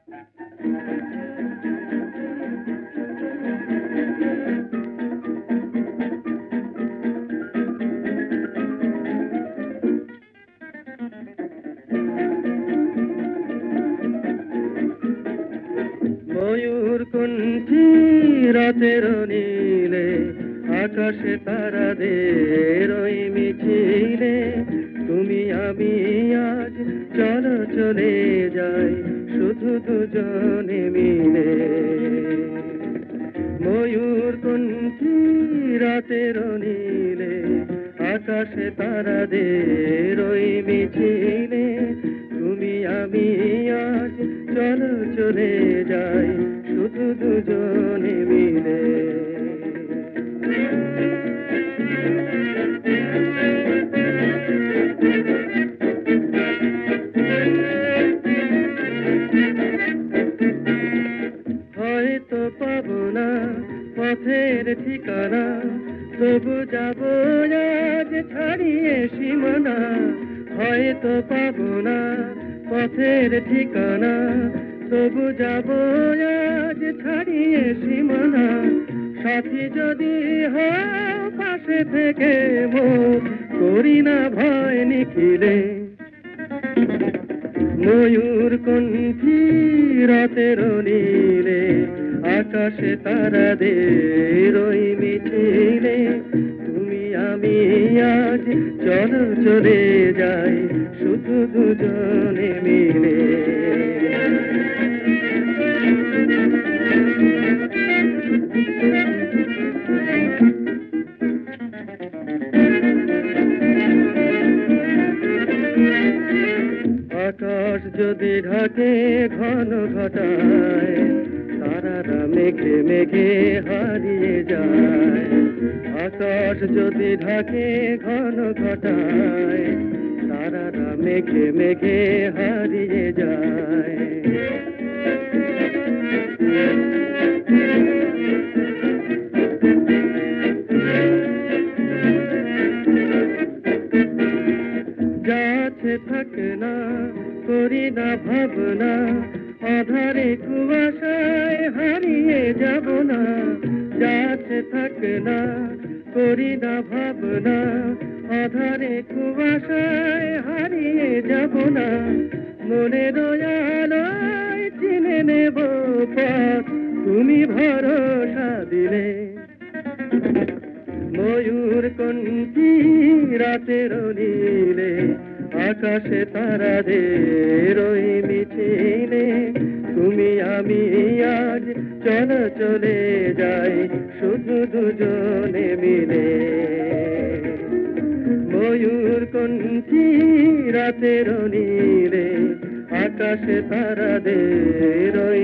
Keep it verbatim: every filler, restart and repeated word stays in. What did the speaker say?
ময়ূর কণ্ঠী রাতের নীলে আকাশে তারাদের ওই মিছিলে তুমি আমি আজ চলো চলে যাই শুধু দুজনে মিলে। ময়ূর কণ্ঠী রাতের নীলে আকাশে তারাদের ওই মিছিলে তুমি আমি আজ চলো চলে যাই শুধু দুজনে মিলে। হয়তো পাবো না পথের ঠিকানা, তবু যাবো আজ ছাড়িয়ে সীমানা। হয়তো পাবো না পথের ঠিকানা, তবু যাবো আজ ছাড়িয়ে সীমানা। সাথী যদি হয় পাশে থেকে মোর করি না ভয় নিখিলে। ময়ূর কণ্ঠী রাতের নীলে আকাশে তারাদের ওই মিছিলে তুমি আমি আজ চলো চলে যাই শুধু দুজনে মিলে। আকাশ যদি ঢাকে ঘন ঘটায়, তারারা মেঘে মেঘে হারিয়ে যায়। আকাশ যদি ঢাকে ঘন ঘটায়, তারারা মেঘে মেঘে হারিয়ে যায়। যাচ্ছে থাকে না করি না ভাবনা, আধারে কুয়াশায় হারিয়ে যাব না। যাচ্ছে থাকে না করি না ভাবনা, আধারে কুয়াশায় হারিয়ে যাব না। মনের আলোয় চিনে নেব পথ তুমি ভরসা দিলে। ময়ূর কণ্ঠী রাতের নীলে আকাশে তারাদের ওই মিছিলে তুমি আমি আজ চলো চলে যাই শুধু দুজনে মিলে। ময়ূর কণ্ঠী রাতের নীলে আকাশে তারাদের ওই